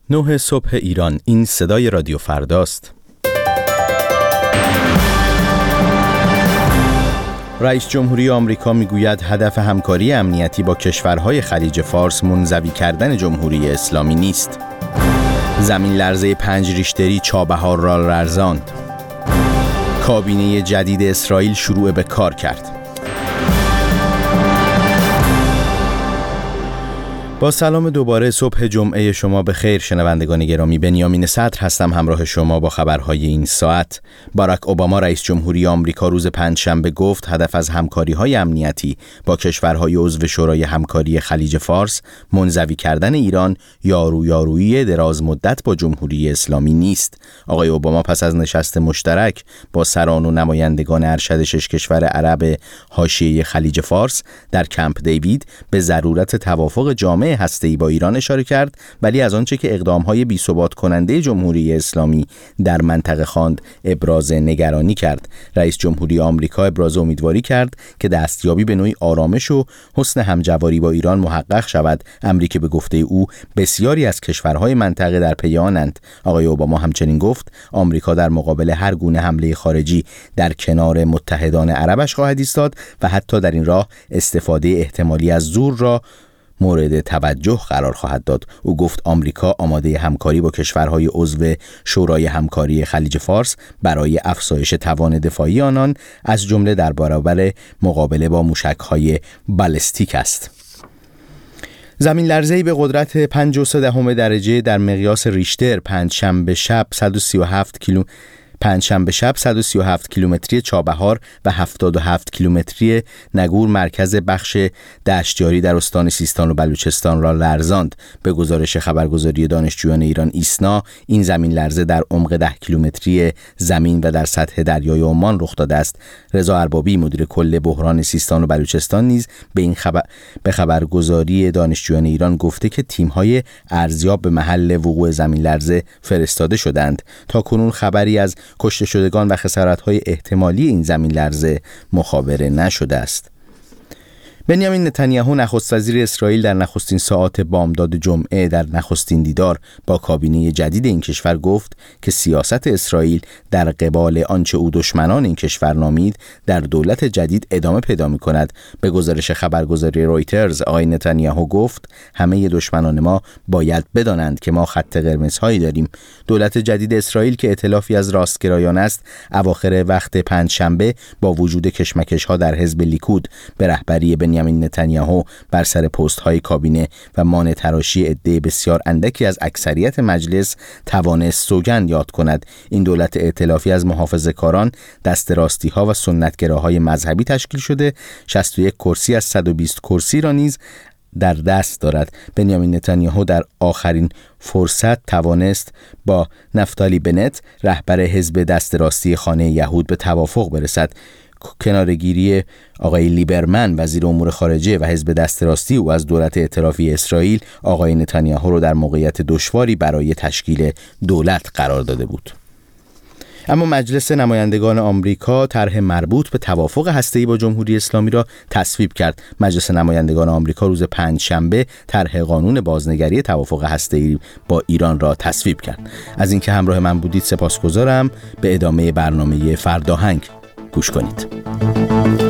9 صبح ایران. این صدای رادیو فرداست. رئیس جمهوری آمریکا میگوید هدف همکاری امنیتی با کشورهای خلیج فارس منزوی کردن جمهوری اسلامی نیست. زمین لرزه 5 ریشتری چابهار را لرزاند. کابینه جدید اسرائیل شروع به کار کرد. با سلام دوباره، صبح جمعه شما به خیر شنوندگان گرامی. بنیامین صدر هستم همراه شما با خبرهای این ساعت. باراک اوباما رئیس جمهوری آمریکا روز پنجشنبه گفت هدف از همکاری‌های امنیتی با کشورهای عضو شورای همکاری خلیج فارس منزوی کردن ایران یا رویارویی دراز مدت با جمهوری اسلامی نیست. آقای اوباما پس از نشست مشترک با سران و نمایندگان ارشد 6 کشور عرب حاشیه خلیج فارس در کمپ دیوید به ضرورت توافق جامع هسته‌ای با ایران اشاره کرد، ولی از آنچه که اقدام‌های بی‌ثبات کننده جمهوری اسلامی در منطقه خواند ابراز نگرانی کرد. رئیس جمهوری آمریکا ابراز امیدواری کرد که دستیابی به نوعی آرامش و حسن همجواری با ایران محقق شود، امری که به گفته او بسیاری از کشورهای منطقه در پی آنند. آقای اوباما همچنین گفت آمریکا در مقابل هر گونه حمله خارجی در کنار متحدان عربش خواهد ایستاد و حتی در این راه استفاده احتمالی از زور را مورد توجه قرار خواهد داد. او گفت آمریکا آماده همکاری با کشورهای عضو شورای همکاری خلیج فارس برای افزایش توان دفاعی آنان، از جمله در برابر مقابله با موشک‌های بالستیک است. زمین لرزه‌ای به قدرت 5.3 درجه در مقیاس ریشتر پنجشنبه شب 137 کیلومتری چابهار و 77 کیلومتری نگور مرکز بخش دشتیاری در استان سیستان و بلوچستان را لرزاند. به گزارش خبرگزاری دانشجویان ایران ایسنا، این زمین لرزه در عمق 10 کیلومتری زمین و در سطح دریای عمان رخ داده است. رضا اربابی مدیر کل بحران سیستان و بلوچستان نیز به خبرگزاری دانشجویان ایران گفته که تیم‌های ارزیاب به محل وقوع زمین لرزه فرستاده شدند. تا کنون خبری از کشته شدگان و خسارت‌های احتمالی این زمین لرزه مخابره نشده است. بنیامین نتانیاهو نخست وزیر اسرائیل در نخستین ساعات بامداد جمعه در نخستین دیدار با کابینه جدید این کشور گفت که سیاست اسرائیل در قبال آنچه او دشمنان این کشور نامید در دولت جدید ادامه پیدا می‌کند. به گزارش خبرگزاری رویترز، آقای نتانیاهو گفت همه دشمنان ما باید بدانند که ما خط قرمزهایی داریم. دولت جدید اسرائیل که ائتلافی از راستگرایان است، اواخر وقت پنجشنبه با وجود کشمکش‌ها در حزب لیکود به رهبری بنیامین نتانیاهو بر سر پست‌های کابینه و مانع تراشی عده بسیار اندکی از اکثریت مجلس توانست سوگند یاد کند. این دولت ائتلافی از محافظه‌کاران، دست راستی‌ها و سنتگراهای مذهبی تشکیل شده 61 کرسی از 120 کرسی را نیز در دست دارد. بنیامین نتانیاهو در آخرین فرصت توانست با نفتالی بنت رهبر حزب دست راستی خانه یهود به توافق برسد. کنارگیری آقای لیبرمن وزیر امور خارجه و حزب دست راستی او از دولت ائتلافی اسرائیل آقای نتانیاهو را در موقعیت دشواری برای تشکیل دولت قرار داده بود. اما مجلس نمایندگان آمریکا طرح مربوط به توافق هسته‌ای با جمهوری اسلامی را تصویب کرد. مجلس نمایندگان آمریکا روز پنجشنبه طرح قانون بازنگری توافق هسته‌ای با ایران را تصویب کرد. از اینکه همراه من بودید سپاسگزارم. به ادامه برنامه فرداهنگ گوش کنید.